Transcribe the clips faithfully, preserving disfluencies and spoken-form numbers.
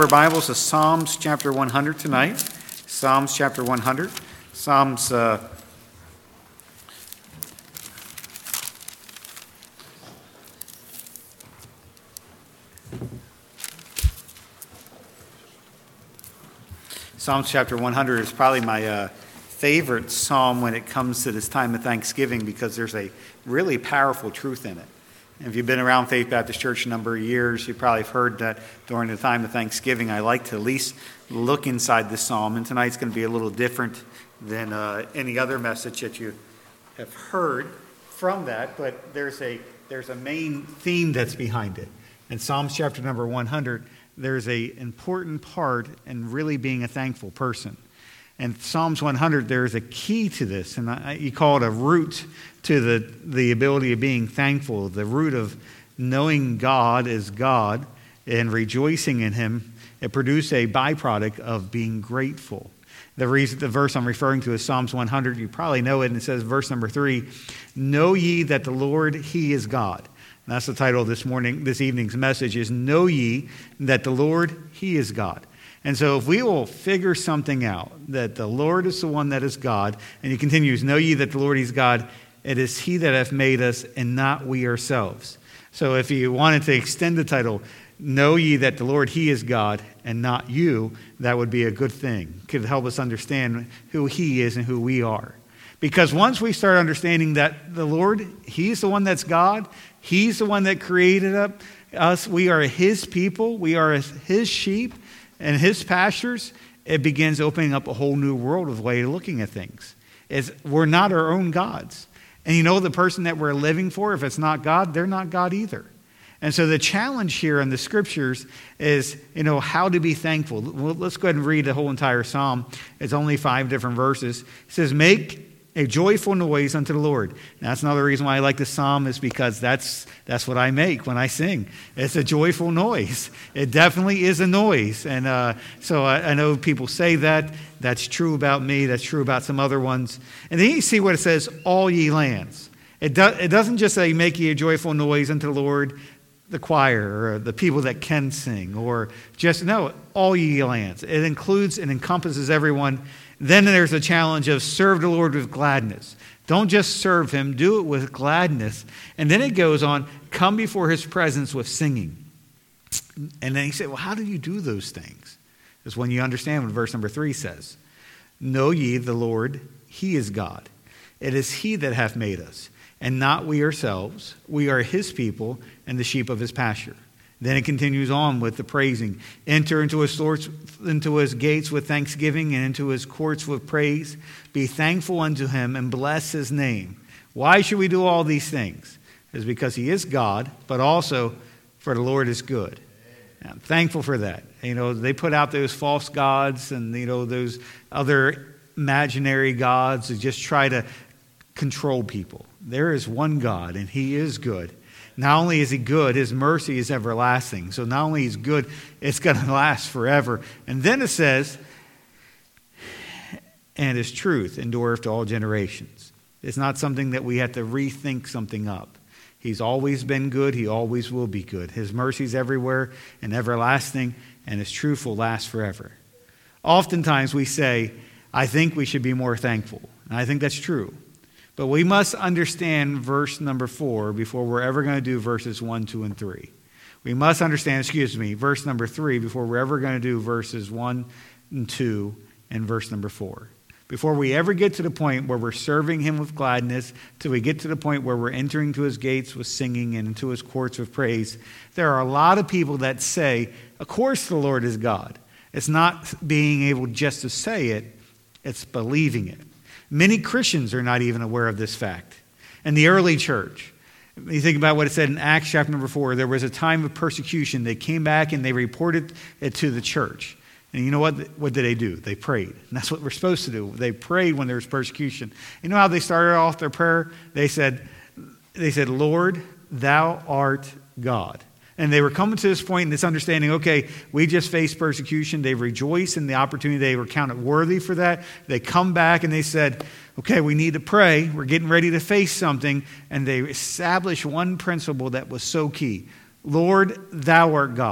Our Bibles to Psalms chapter one hundred tonight. Psalms chapter one hundred. Psalms uh, Psalms chapter one hundred is probably my uh, favorite psalm when it comes to this time of Thanksgiving, because there's a really powerful truth in it. If you've been around Faith Baptist Church a number of years, you probably have heard that during the time of Thanksgiving, I like to at least look inside the psalm. And tonight's going to be a little different than uh, any other message that you have heard from that. But there's a there's a main theme that's behind it. In Psalms chapter number one hundred, there's a important part in really being a thankful person. And Psalms one hundred, there's a key to this, and I, you call it a root to the, the ability of being thankful, the root of knowing God as God and rejoicing in Him. It produced a byproduct of being grateful. The reason, the verse I'm referring to is Psalms one hundred. You probably know it, and it says, verse number three, "Know ye that the Lord, He is God." And that's the title of this morning, this evening's message is, "Know ye that the Lord, He is God." And so if we will figure something out, that the Lord is the one that is God, and he continues, "Know ye that the Lord is God, it is He that hath made us, and not we ourselves." So if you wanted to extend the title, "Know ye that the Lord, He is God, and not you," that would be a good thing. It could help us understand who He is and who we are. Because once we start understanding that the Lord, He's the one that's God, He's the one that created us, we are His people, we are His sheep, and His pastures, it begins opening up a whole new world of way of looking at things. It's, we're not our own gods. And you know, the person that we're living for, if it's not God, they're not God either. And so the challenge here in the scriptures is, you know, how to be thankful. Well, let's go ahead and read the whole entire psalm. It's only five different verses. It says, "Make a joyful noise unto the Lord." Now, that's another reason why I like this psalm, is because that's that's what I make when I sing. It's a joyful noise. It definitely is a noise. And uh, so I, I know people say that. That's true about me. That's true about some other ones. And then you see what it says, "All ye lands." It, do, it doesn't just say, "Make ye a joyful noise unto the Lord," the choir or the people that can sing, or just, no, "all ye lands." It includes and encompasses everyone. Then there's a challenge of serve the Lord with gladness. Don't just serve Him, do it with gladness. And then it goes on, come before His presence with singing. And then he said, well, how do you do those things? It's when you understand what verse number three says. "Know ye the Lord, He is God. It is He that hath made us, and not we ourselves. We are His people and the sheep of His pasture." Then it continues on with the praising. "Enter into his, sorts, into his gates with thanksgiving, and into His courts with praise. Be thankful unto Him, and bless His name." Why should we do all these things? It's because He is God, but also for the Lord is good. And I'm thankful for that. You know, they put out those false gods and, you know, those other imaginary gods that just try to control people. There is one God, and He is good. Not only is He good, His mercy is everlasting. So not only is He good, it's going to last forever. And then it says, "and His truth endureth to all generations." It's not something that we have to rethink something up. He's always been good. He always will be good. His mercy is everywhere and everlasting, and His truth will last forever. Oftentimes we say, I think we should be more thankful. And I think that's true. But we must understand verse number four before we're ever going to do verses one, two, and three. We must understand, excuse me, verse number three before we're ever going to do verses one and two and verse number four. Before we ever get to the point where we're serving Him with gladness, till we get to the point where we're entering to His gates with singing and into His courts with praise, there are a lot of people that say, of course the Lord is God. It's not being able just to say it, it's believing it. Many Christians are not even aware of this fact. In the early church, you think about what it said in Acts chapter number four, there was a time of persecution. They came back and they reported it to the church. And you know what? What did they do? They prayed. And that's what we're supposed to do. They prayed when there was persecution. You know how they started off their prayer? They said, they said, "Lord, Thou art God." And they were coming to this point in this understanding, okay, we just faced persecution. They rejoiced in the opportunity. They were counted worthy for that. They come back and they said, okay, we need to pray. We're getting ready to face something. And they established one principle that was so key. Lord, Thou art God.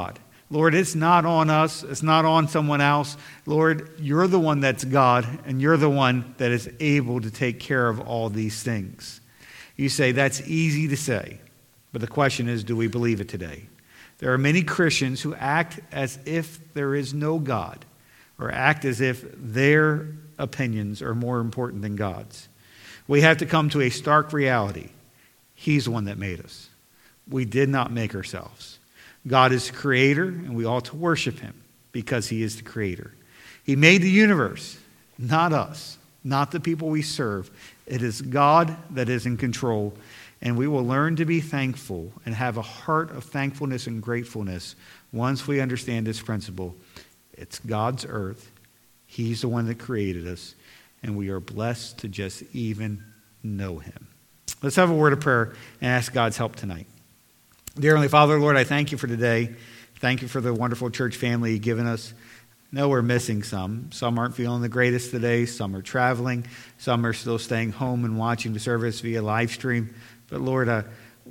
Lord, it's not on us. It's not on someone else. Lord, you're the one that's God, and you're the one that is able to take care of all these things. You say that's easy to say, but the question is, do we believe it today? There are many Christians who act as if there is no God, or act as if their opinions are more important than God's. We have to come to a stark reality. He's the one that made us. We did not make ourselves. God is the creator, and we ought to worship him because he is the creator. He made the universe, not us, not the people we serve. It is God that is in control, and we will learn to be thankful and have a heart of thankfulness and gratefulness once we understand this principle. It's God's earth. He's the one that created us, and we are blessed to just even know him. Let's have a word of prayer and ask God's help tonight. Dear Heavenly Father, Lord, I thank you for today. Thank you for the wonderful church family you've given us. I know we're missing some. Some aren't feeling the greatest today. Some are traveling. Some are still staying home and watching the service via live stream. But Lord, uh,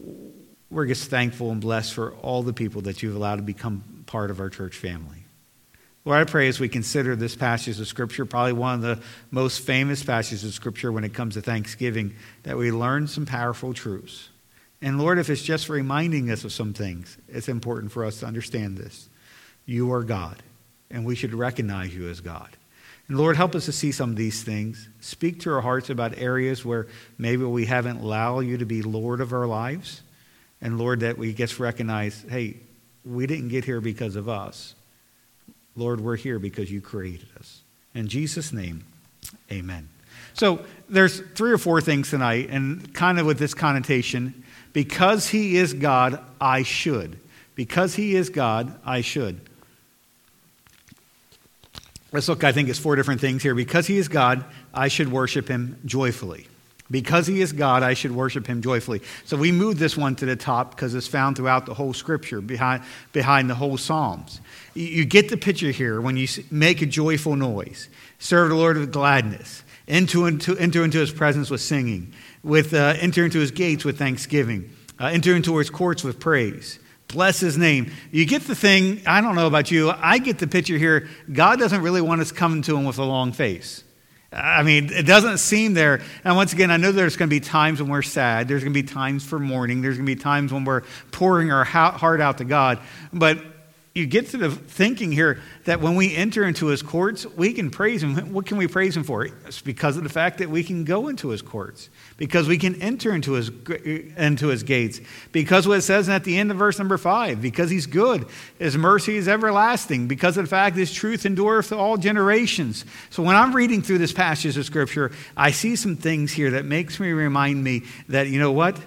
we're just thankful and blessed for all the people that you've allowed to become part of our church family. Lord, I pray as we consider this passage of Scripture, probably one of the most famous passages of Scripture when it comes to Thanksgiving, that we learn some powerful truths. And Lord, if it's just reminding us of some things, it's important for us to understand this. You are God, and we should recognize you as God. And Lord, help us to see some of these things. Speak to our hearts about areas where maybe we haven't allowed you to be Lord of our lives. And Lord, that we just recognize, hey, we didn't get here because of us. Lord, we're here because you created us. In Jesus' name, amen. So there's three or four things tonight, and kind of with this connotation, because he is God, I should. Because he is God, I should. Let's look, I think it's four different things here. Because he is God, I should worship him joyfully. Because he is God, I should worship him joyfully. So we moved this one to the top because it's found throughout the whole Scripture, behind, behind the whole Psalms. You, you get the picture here when you make a joyful noise, serve the Lord with gladness, enter into, enter into his presence with singing, with uh, enter into his gates with thanksgiving, uh, enter into his courts with praise. Bless his name. You get the thing, I don't know about you, I get the picture here, God doesn't really want us coming to him with a long face. I mean, it doesn't seem there. And once again, I know there's going to be times when we're sad. There's going to be times for mourning. There's going to be times when we're pouring our heart out to God. But you get to the thinking here that when we enter into his courts, we can praise him. What can we praise him for? It's because of the fact that we can go into his courts, because we can enter into his into his gates, because what it says at the end of verse number five, because he's good, his mercy is everlasting, because of the fact his truth endureth to all generations. So when I'm reading through this passage of Scripture, I see some things here that makes me remind me that, you know what?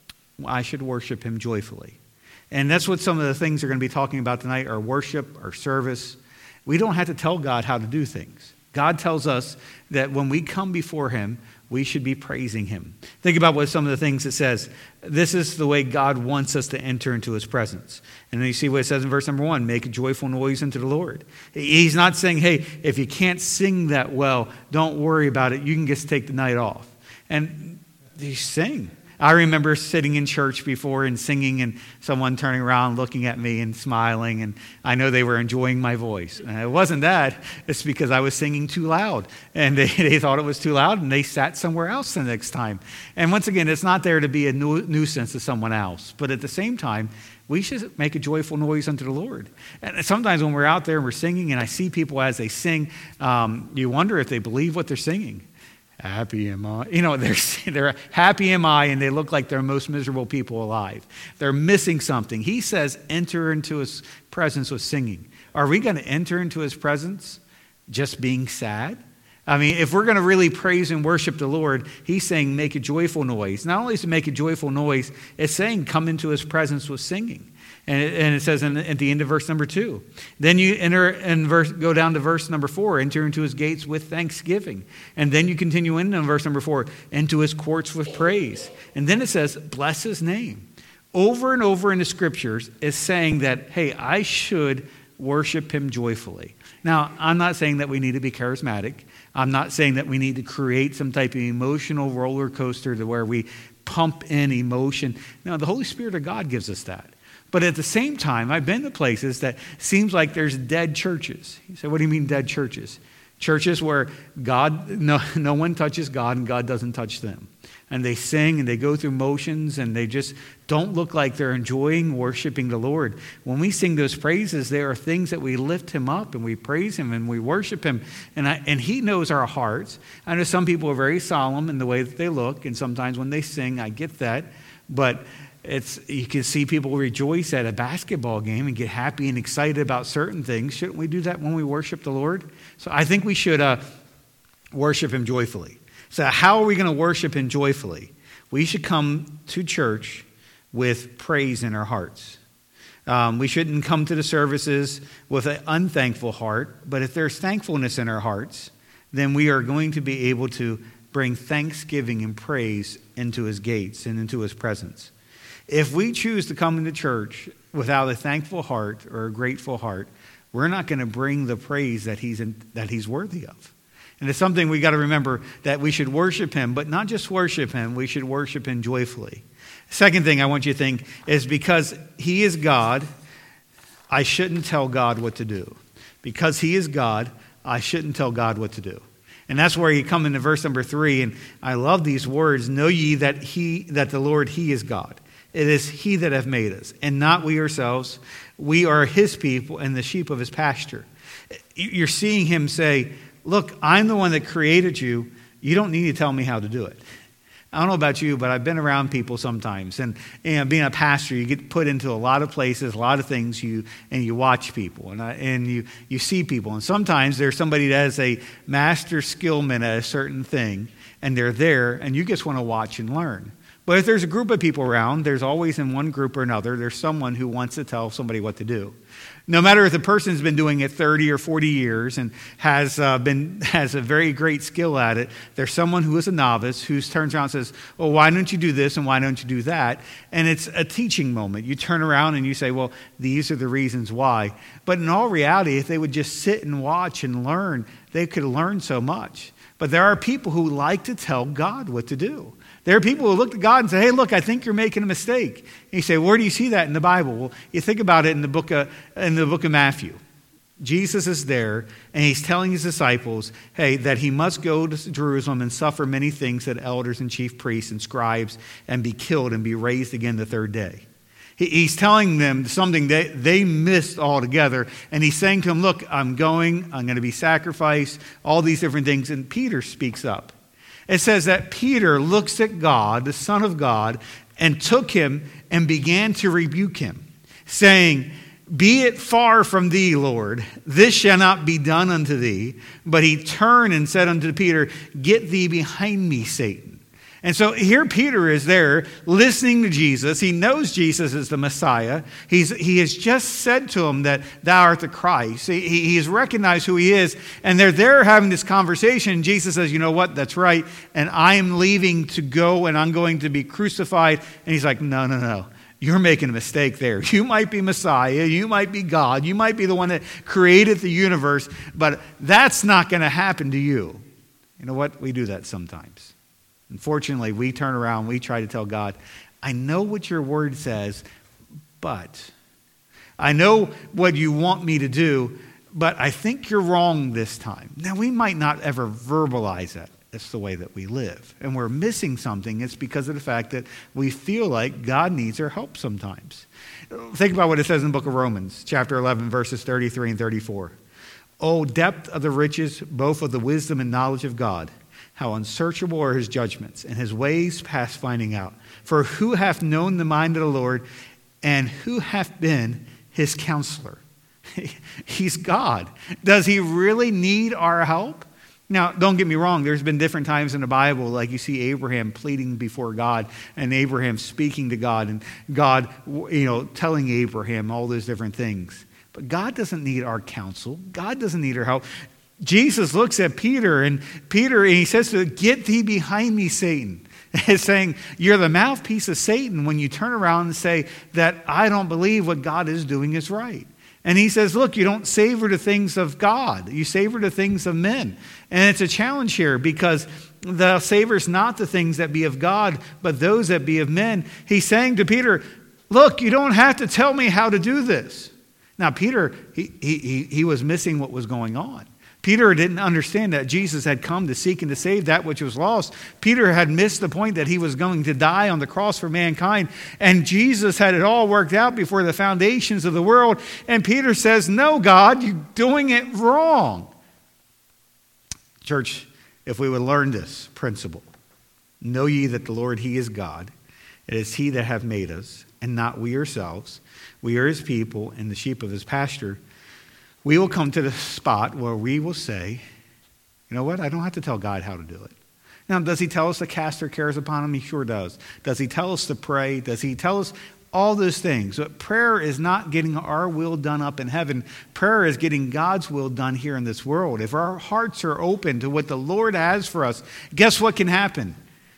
I should worship him joyfully. And that's what some of the things we're going to be talking about tonight, our worship, our service. We don't have to tell God how to do things. God tells us that when we come before him, we should be praising him. Think about what some of the things it says. This is the way God wants us to enter into his presence. And then you see what it says in verse number one, make a joyful noise unto the Lord. He's not saying, hey, if you can't sing that well, don't worry about it. You can just take the night off. And you sing. I remember sitting in church before and singing and someone turning around looking at me and smiling, and I know they were enjoying my voice. And it wasn't that. It's because I was singing too loud, and they, they thought it was too loud, and they sat somewhere else the next time. And once again, it's not there to be a nu- nuisance to someone else, but at the same time, we should make a joyful noise unto the Lord. And sometimes when we're out there and we're singing and I see people as they sing, um, you wonder if they believe what they're singing. Happy am I. You know, they're, they're happy am I, and they look like they're the most miserable people alive. They're missing something. He says, enter into his presence with singing. Are we going to enter into his presence just being sad? I mean, if we're going to really praise and worship the Lord, he's saying make a joyful noise. Not only to make a joyful noise, it's saying come into his presence with singing. And it, and it says in, at the end of verse number two. Then you enter and verse, go down to verse number four, enter into his gates with thanksgiving. And then you continue into verse number four, into his courts with praise. And then it says, bless his name. Over and over in the scriptures is saying that, hey, I should worship him joyfully. Now, I'm not saying that we need to be charismatic. I'm not saying that we need to create some type of emotional roller coaster to where we pump in emotion. No, the Holy Spirit of God gives us that. But at the same time, I've been to places that seems like there's dead churches. You say, what do you mean dead churches? Churches where God, no, no one touches God and God doesn't touch them. And they sing and they go through motions and they just don't look like they're enjoying worshiping the Lord. When we sing those praises, there are things that we lift him up and we praise him and we worship him. And, I, and he knows our hearts. I know some people are very solemn in the way that they look. And sometimes when they sing, I get that. But it's you can see people rejoice at a basketball game and get happy and excited about certain things. Shouldn't we do that when we worship the Lord? So I think we should uh, worship him joyfully. So how are we going to worship him joyfully? We should come to church with praise in our hearts. Um, we shouldn't come to the services with an unthankful heart, but if there's thankfulness in our hearts, then we are going to be able to bring thanksgiving and praise into his gates and into his presence. If we choose to come into church without a thankful heart or a grateful heart, we're not going to bring the praise that he's in, that he's worthy of. And it's something we got to remember, that we should worship him, but not just worship him, we should worship him joyfully. Second thing I want you to think is, because he is God, I shouldn't tell God what to do. Because he is God, I shouldn't tell God what to do. And that's where you come into verse number three, and I love these words, know ye that he, that the Lord, he is God. It is he that hath made us, and not we ourselves. We are his people and the sheep of his pasture. You're seeing him say, look, I'm the one that created you. You don't need to tell me how to do it. I don't know about you, but I've been around people sometimes. And, and being a pastor, you get put into a lot of places, a lot of things, you and you watch people. And, I, and you, you see people. And sometimes there's somebody that has a master skillman at a certain thing, and they're there, and you just want to watch and learn. But if there's a group of people around, there's always in one group or another, there's someone who wants to tell somebody what to do. No matter if the person's been doing it thirty or forty years and has uh, been has a very great skill at it, there's someone who is a novice who turns around and says, well, why don't you do this and why don't you do that? And it's a teaching moment. You turn around and you say, well, these are the reasons why. But in all reality, if they would just sit and watch and learn, they could learn so much. But there are people who like to tell God what to do. There are people who look to God and say, hey, look, I think you're making a mistake. And you say, where do you see that in the Bible? Well, you think about it in the book of, in the book of Matthew. Jesus is there, and he's telling his disciples, hey, that he must go to Jerusalem and suffer many things that elders and chief priests and scribes and be killed and be raised again the third day. He's telling them something that they missed altogether. And he's saying to them, look, I'm going, I'm going to be sacrificed, all these different things. And Peter speaks up. It says that Peter looks at God, the Son of God, and took him and began to rebuke him, saying, be it far from thee, Lord, this shall not be done unto thee. But he turned and said unto Peter, get thee behind me, Satan. And so here Peter is there listening to Jesus. He knows Jesus is the Messiah. He's, he has just said to him that thou art the Christ. He, he has recognized who he is. And they're there having this conversation. Jesus says, you know what? That's right. And I am leaving to go and I'm going to be crucified. And he's like, no, no, no. You're making a mistake there. You might be Messiah. You might be God. You might be the one that created the universe. But that's not going to happen to you. You know what? We do that sometimes. Unfortunately, we turn around, we try to tell God, I know what your word says, but I know what you want me to do, but I think you're wrong this time. Now, we might not ever verbalize that. That's the way that we live. And we're missing something. It's because of the fact that we feel like God needs our help sometimes. Think about what it says in the book of Romans, chapter eleven, verses thirty-three and thirty-four. O depth of the riches, both of the wisdom and knowledge of God. How unsearchable are his judgments, and his ways past finding out. For who hath known the mind of the Lord, and who hath been his counselor? He's God. Does he really need our help? Now, don't get me wrong. There's been different times in the Bible, like you see Abraham pleading before God, and Abraham speaking to God, and God, you know, telling Abraham all those different things. But God doesn't need our counsel. God doesn't need our help. Jesus looks at Peter, and Peter, and he says to him, get thee behind me, Satan. It's saying, you're the mouthpiece of Satan when you turn around and say that I don't believe what God is doing is right. And he says, look, you don't savor the things of God. You savor the things of men. And it's a challenge here because thou savors not the things that be of God, but those that be of men. He's saying to Peter, Look, you don't have to tell me how to do this. Now, Peter, he, he, he was missing what was going on. Peter didn't understand that Jesus had come to seek and to save that which was lost. Peter had missed the point that he was going to die on the cross for mankind. And Jesus had it all worked out before the foundations of the world. And Peter says, no, God, you're doing it wrong. Church, if we would learn this principle, know ye that the Lord, he is God. It is he that hath made us, and not we ourselves. We are his people and the sheep of his pasture. We will come to the spot where we will say, you know what? I don't have to tell God how to do it. Now, does he tell us to cast our cares upon him? He sure does. Does he tell us to pray? Does he tell us all those things? But prayer is not getting our will done up in heaven. Prayer is getting God's will done here in this world. If our hearts are open to what the Lord has for us, guess what can happen?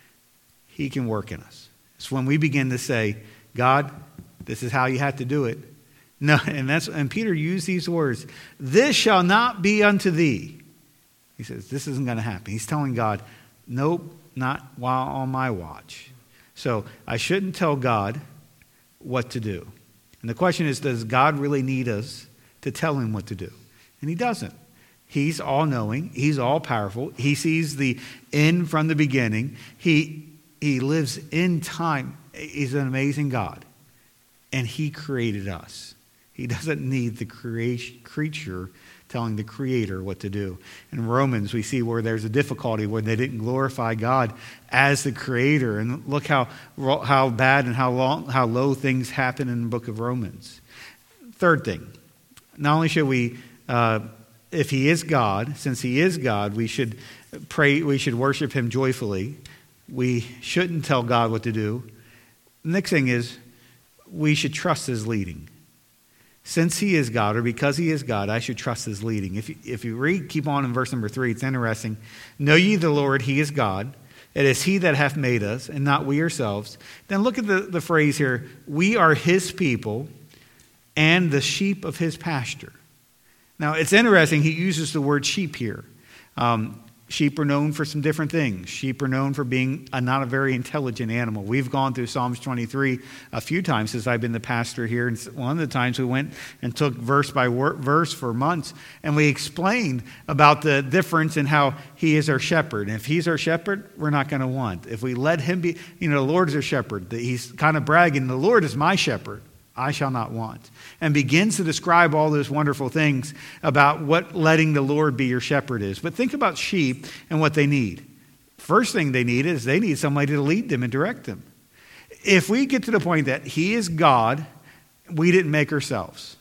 He can work in us. It's when we begin to say, God, this is how you have to do it. No, and that's and Peter used these words, this shall not be unto thee. He says, this isn't going to happen. He's telling God, nope, not while on my watch. So I shouldn't tell God what to do. And the question is, does God really need us to tell him what to do? And he doesn't. He's all-knowing. He's all-powerful. He sees the end from the beginning. He, he lives in time. He's an amazing God. And he created us. He doesn't need the creation, creature telling the Creator what to do. In Romans, we see where there's a difficulty where they didn't glorify God as the Creator. And look how, how bad and how, long, how low things happen in the book of Romans. Third thing, not only should we, uh, if he is God, since he is God, we should pray, we should worship him joyfully. We shouldn't tell God what to do. The next thing is, we should trust his leading. Since he is God, or because he is God, I should trust his leading. If you, if you read, keep on in verse number three, it's interesting. Know ye the Lord, he is God. It is he that hath made us, and not we ourselves. Then look at the, the phrase here. We are his people, and the sheep of his pasture. Now, it's interesting, he uses the word sheep here. Um, Sheep are known for some different things. Sheep are known for being a, not a very intelligent animal. We've gone through Psalms twenty-three a few times since I've been the pastor here. And one of the times we went and took verse by verse for months, and we explained about the difference in how he is our shepherd. And if he's our shepherd, we're not going to want. If we let him be, you know, the Lord is our shepherd. He's kind of bragging, the Lord is my shepherd. I shall not want. And begins to describe all those wonderful things about what letting the Lord be your shepherd is. But think about sheep and what they need. First thing they need is they need somebody to lead them and direct them. If we get to the point that he is God, we didn't make ourselves.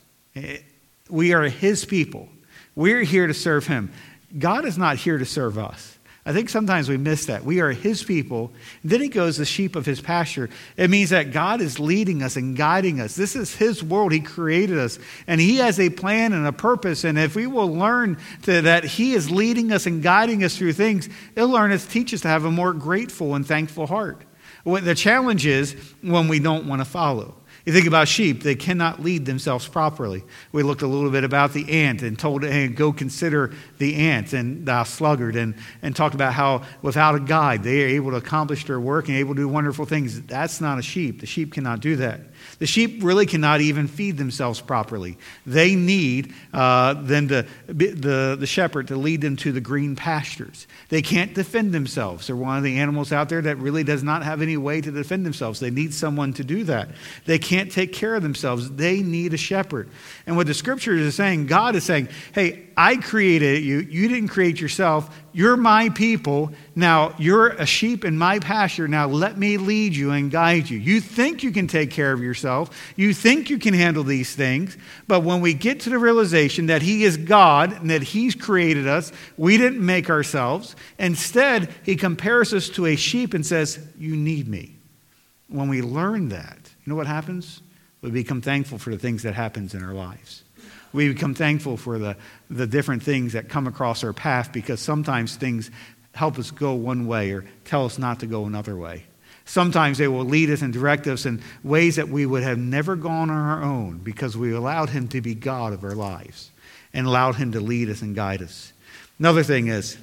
We are his people. We're here to serve him. God is not here to serve us. I think sometimes we miss that. We are his people. Then he goes, the sheep of his pasture. It means that God is leading us and guiding us. This is his world. He created us. And he has a plan and a purpose. And if we will learn to, that he is leading us and guiding us through things, it'll learn us, teach us to have a more grateful and thankful heart. What the challenge is when we don't want to follow. You think about sheep, they cannot lead themselves properly. We looked a little bit about the ant and told, hey, go consider the ant and the sluggard, and, and talked about how without a guide, they are able to accomplish their work and able to do wonderful things. That's not a sheep. The sheep cannot do that. The sheep really cannot even feed themselves properly. They need uh, them to, the, the shepherd to lead them to the green pastures. They can't defend themselves. They're one of the animals out there that really does not have any way to defend themselves. They need someone to do that. They can't take care of themselves. They need a shepherd. And what the scriptures is saying, God is saying, hey, I created you. You didn't create yourself. You're my people. Now, you're a sheep in my pasture. Now, let me lead you and guide you. You think you can take care of yourself. You think you can handle these things. But when we get to the realization that he is God and that he's created us, we didn't make ourselves. Instead, he compares us to a sheep and says, you need me. When we learn that, you know what happens? We become thankful for the things that happens in our lives. We become thankful for the, the different things that come across our path, because sometimes things help us go one way or tell us not to go another way. Sometimes they will lead us and direct us in ways that we would have never gone on our own, because we allowed him to be God of our lives and allowed him to lead us and guide us. Another thing is,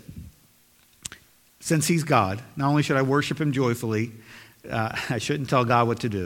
since he's God, not only should I worship him joyfully, uh, I shouldn't tell God what to do.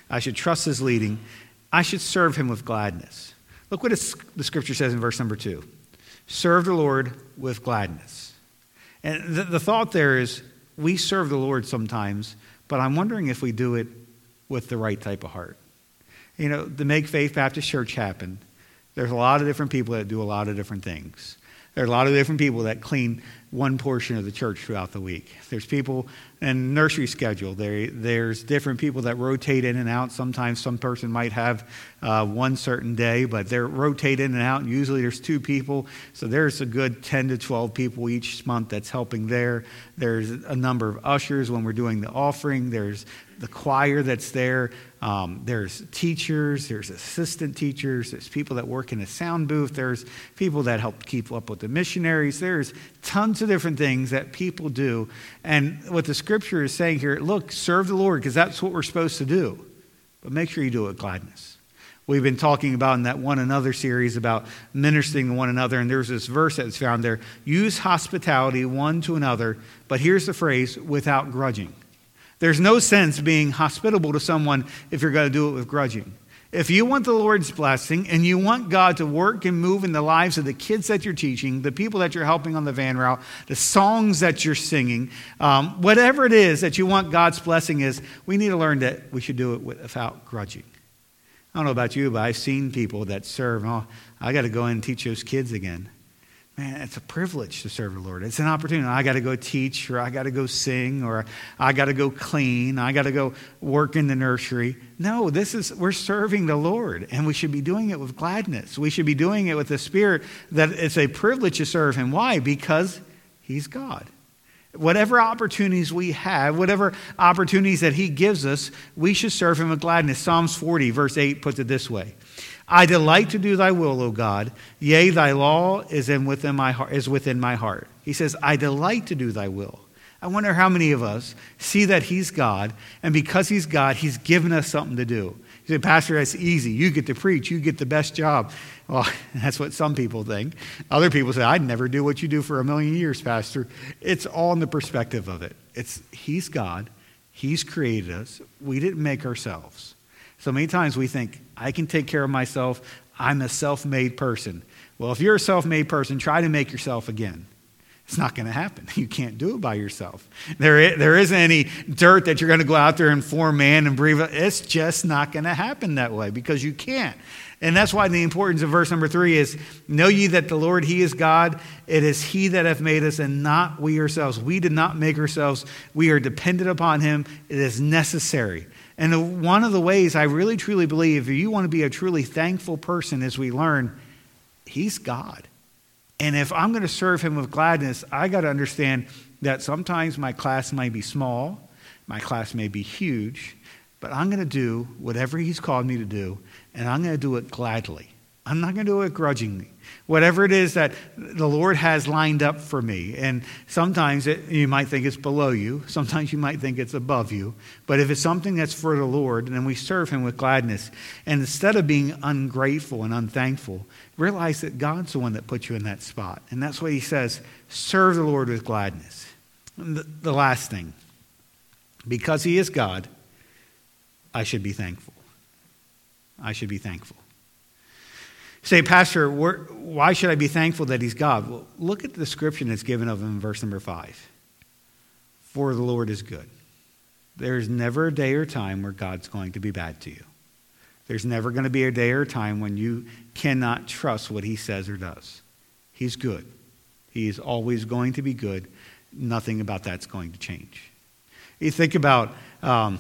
I should trust his leading. I should serve him with gladness. Look what the scripture says in verse number two. Serve the Lord with gladness. And the, the thought there is, we serve the Lord sometimes, but I'm wondering if we do it with the right type of heart. You know, to make Faith Baptist Church happen, there's a lot of different people that do a lot of different things. There are a lot of different people that clean one portion of the church throughout the week. There's people in nursery schedule. There, there's different people that rotate in and out. Sometimes some person might have uh, one certain day, but they rotate in and out. And usually there's two people. So there's a good ten to twelve people each month that's helping there. There's a number of ushers when we're doing the offering. There's the choir that's there. Um, there's teachers, there's assistant teachers, there's people that work in a sound booth, there's people that help keep up with the missionaries. There's tons of different things that people do. And what the scripture is saying here, look, serve the Lord, because that's what we're supposed to do. But make sure you do it with gladness. We've been talking about in that One Another series about ministering to one another, and there's this verse that's found there. Use hospitality one to another, but here's the phrase, without grudging. There's no sense being hospitable to someone if you're going to do it with grudging. If you want the Lord's blessing and you want God to work and move in the lives of the kids that you're teaching, the people that you're helping on the van route, the songs that you're singing, um, whatever it is that you want God's blessing is, we need to learn that we should do it without grudging. I don't know about you, but I've seen people that serve. Oh, I got to go in and teach those kids again. Man, it's a privilege to serve the Lord. It's an opportunity. I got to go teach, or I got to go sing, or I got to go clean. I got to go work in the nursery. No, this is, we're serving the Lord, and we should be doing it with gladness. We should be doing it with the spirit that it's a privilege to serve him. Why? Because he's God. Whatever opportunities we have, whatever opportunities that he gives us, we should serve him with gladness. Psalms forty, verse eight puts it this way. I delight to do thy will, O God. Yea, thy law is in within my heart, is within my heart. He says, I delight to do thy will. I wonder how many of us see that he's God, and because he's God, he's given us something to do. You say, Pastor, that's easy. You get to preach. You get the best job. Well, that's what some people think. Other people say, I'd never do what you do for a million years, Pastor. It's all in the perspective of it. It's he's God. He's created us. We didn't make ourselves. So many times we think, I can take care of myself. I'm a self-made person. Well, if you're a self-made person, try to make yourself again. It's not going to happen. You can't do it by yourself. There, is, there isn't any dirt that you're going to go out there and form man and breathe. It's just not going to happen that way because you can't. And that's why the importance of verse number three is, know ye that the Lord, he is God. It is he that hath made us and not we ourselves. We did not make ourselves. We are dependent upon him. It is necessary. And one of the ways I really truly believe, if you want to be a truly thankful person, as we learn, he's God. And if I'm going to serve him with gladness, I got to understand that sometimes my class might be small, my class may be huge, but I'm going to do whatever he's called me to do, and I'm going to do it gladly. I'm not going to do it grudgingly. Whatever it is that the Lord has lined up for me. And sometimes it, you might think it's below you. Sometimes you might think it's above you. But if it's something that's for the Lord, then we serve him with gladness. And instead of being ungrateful and unthankful, realize that God's the one that put you in that spot. And that's what he says, serve the Lord with gladness. And the, the last thing, because he is God, I should be thankful. I should be thankful. Say, Pastor, why should I be thankful that he's God? Well, look at the description that's given of him in verse number five. For the Lord is good. There's never a day or time where God's going to be bad to you. There's never going to be a day or time when you cannot trust what he says or does. He's good. He is always going to be good. Nothing about that's going to change. You think about um,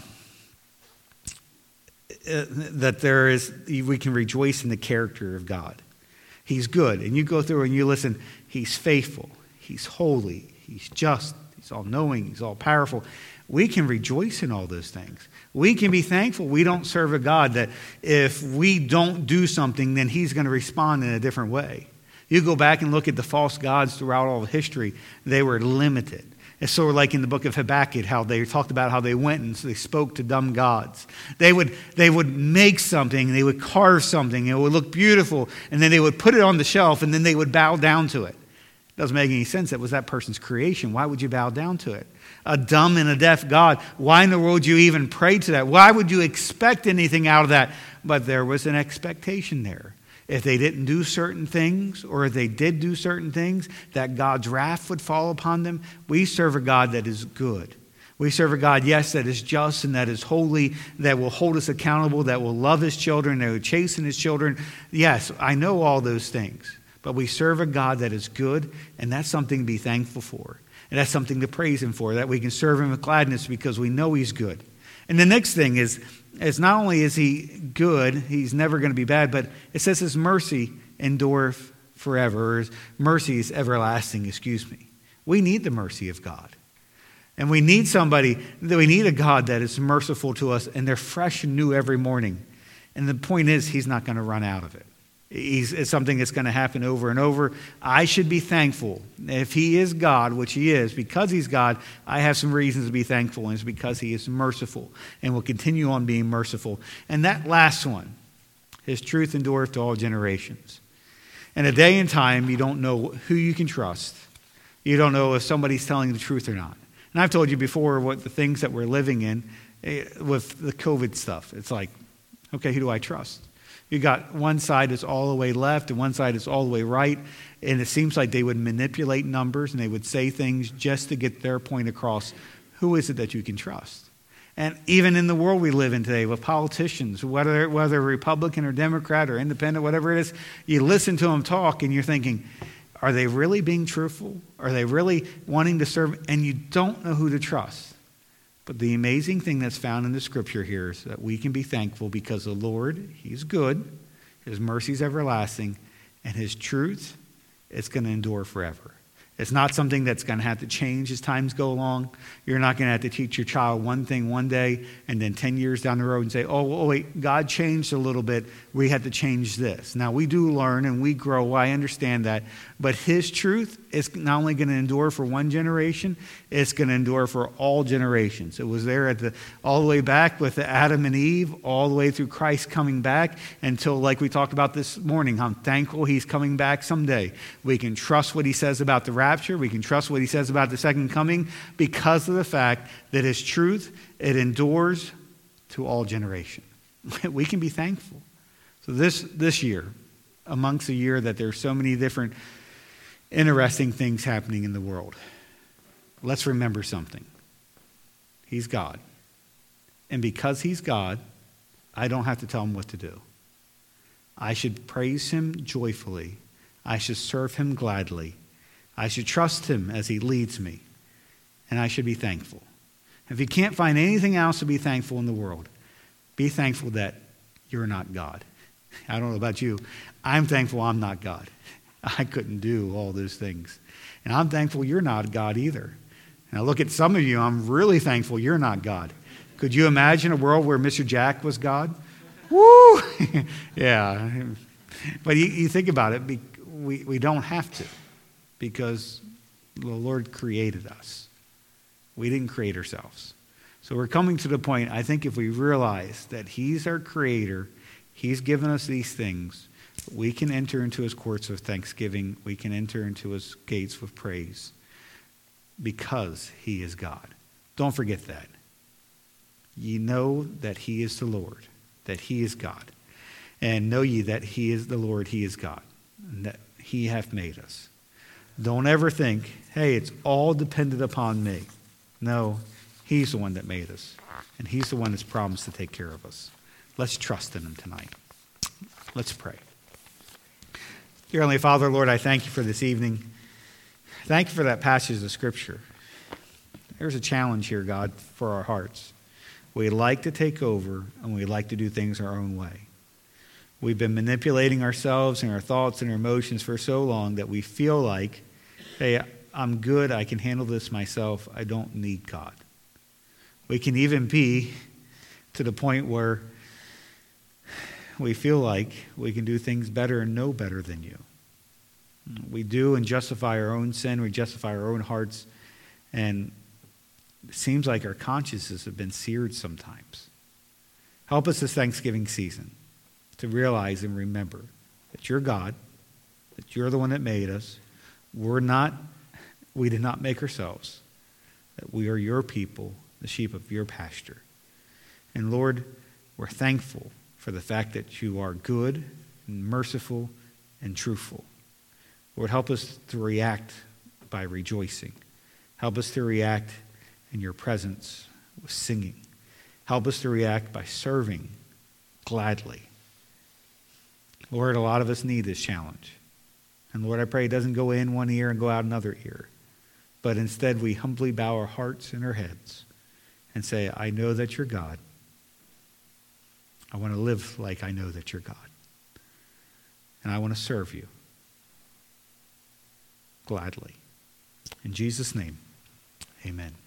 that there is, we can rejoice in the character of God. He's good. And you go through and you listen, he's faithful. He's holy. He's just. He's all-knowing. He's all-powerful. We can rejoice in all those things. We can be thankful we don't serve a God that if we don't do something, then he's going to respond in a different way. You go back and look at the false gods throughout all of history. They were limited. It's sort of like in the book of Habakkuk, how they talked about how they went and they spoke to dumb gods. They would, they would make something, they would carve something, it would look beautiful, and then they would put it on the shelf, and then they would bow down to it. Doesn't make any sense. That was that person's creation. Why would you bow down to it? A dumb and a deaf God. Why in the world would you even pray to that? Why would you expect anything out of that? But there was an expectation there. If they didn't do certain things, or if they did do certain things, that God's wrath would fall upon them. We serve a God that is good. We serve a God, yes, that is just and that is holy, that will hold us accountable, that will love his children, that will chasten his children. Yes, I know all those things. But we serve a God that is good, and that's something to be thankful for. And that's something to praise him for, that we can serve him with gladness because we know he's good. And the next thing is, is not only is he good, he's never going to be bad, but it says his mercy endureth forever, or his mercy is everlasting, excuse me. We need the mercy of God. And we need somebody, we need a God that is merciful to us, and they're fresh and new every morning. And the point is, he's not going to run out of it. He's, it's something that's going to happen over and over. I should be thankful. If he is God, which he is, because he's God, I have some reasons to be thankful, and it's because he is merciful and will continue on being merciful. And that last one, his truth endureth to all generations. In a day and time, you don't know who you can trust. You don't know if somebody's telling the truth or not. And I've told you before what the things that we're living in with the COVID stuff. It's like, okay, who do I trust? You got one side that's all the way left and one side that's all the way right. And it seems like they would manipulate numbers and they would say things just to get their point across. Who is it that you can trust? And even in the world we live in today with politicians, whether whether Republican or Democrat or independent, whatever it is, you listen to them talk and you're thinking, are they really being truthful? Are they really wanting to serve? And you don't know who to trust. But the amazing thing that's found in the scripture here is that we can be thankful because the Lord, he's good, his mercy is everlasting, and his truth, it's going to endure forever. It's not something that's going to have to change as times go along. You're not going to have to teach your child one thing one day and then ten years down the road and say, oh, well, wait, God changed a little bit. We had to change this. Now, we do learn and we grow. I understand that. But his truth is not only going to endure for one generation, it's going to endure for all generations. It was there at the all the way back with the Adam and Eve, all the way through Christ coming back until, like we talked about this morning, I'm thankful he's coming back someday. We can trust what he says about the rapture. We can trust what he says about the second coming because of the fact that his truth, it endures to all generations. We can be thankful. So this, this year, amongst a year that there's so many different interesting things happening in the world, let's remember something. He's God. And because he's God, I don't have to tell him what to do. I should praise him joyfully. I should serve him gladly. I should trust him as he leads me. And I should be thankful. If you can't find anything else to be thankful in the world, be thankful that you're not God. I don't know about you. I'm thankful I'm not God. I couldn't do all those things. And I'm thankful you're not God either. And I look at some of you, I'm really thankful you're not God. Could you imagine a world where Mister Jack was God? Woo! Yeah. But you, you think about it, we, we don't have to because the Lord created us. We didn't create ourselves. So we're coming to the point, I think if we realize that he's our creator, he's given us these things, we can enter into his courts with thanksgiving. We can enter into his gates with praise because he is God. Don't forget that. Ye know that he is the Lord, that he is God. And know ye that he is the Lord, he is God, and that he hath made us. Don't ever think, hey, it's all dependent upon me. No, he's the one that made us, and he's the one that's promised to take care of us. Let's trust in him tonight. Let's pray. Dear Heavenly Father, Lord, I thank you for this evening. Thank you for that passage of Scripture. There's a challenge here, God, for our hearts. We like to take over, and we like to do things our own way. We've been manipulating ourselves and our thoughts and our emotions for so long that we feel like, hey, I'm good, I can handle this myself, I don't need God. We can even be to the point where we feel like we can do things better and know better than you. We do and justify our own sin, we justify our own hearts, and it seems like our consciences have been seared sometimes. Help us this Thanksgiving season to realize and remember that you're God, that you're the one that made us. we're not, we did not make ourselves, that we are your people, the sheep of your pasture. And Lord, we're thankful for the fact that you are good and merciful and truthful. Lord, help us to react by rejoicing. Help us to react in your presence with singing. Help us to react by serving gladly. Lord, a lot of us need this challenge. And Lord, I pray it doesn't go in one ear and go out another ear. But instead we humbly bow our hearts and our heads and say, I know that you're God. I want to live like I know that you're God. And I want to serve you gladly. In Jesus' name, amen.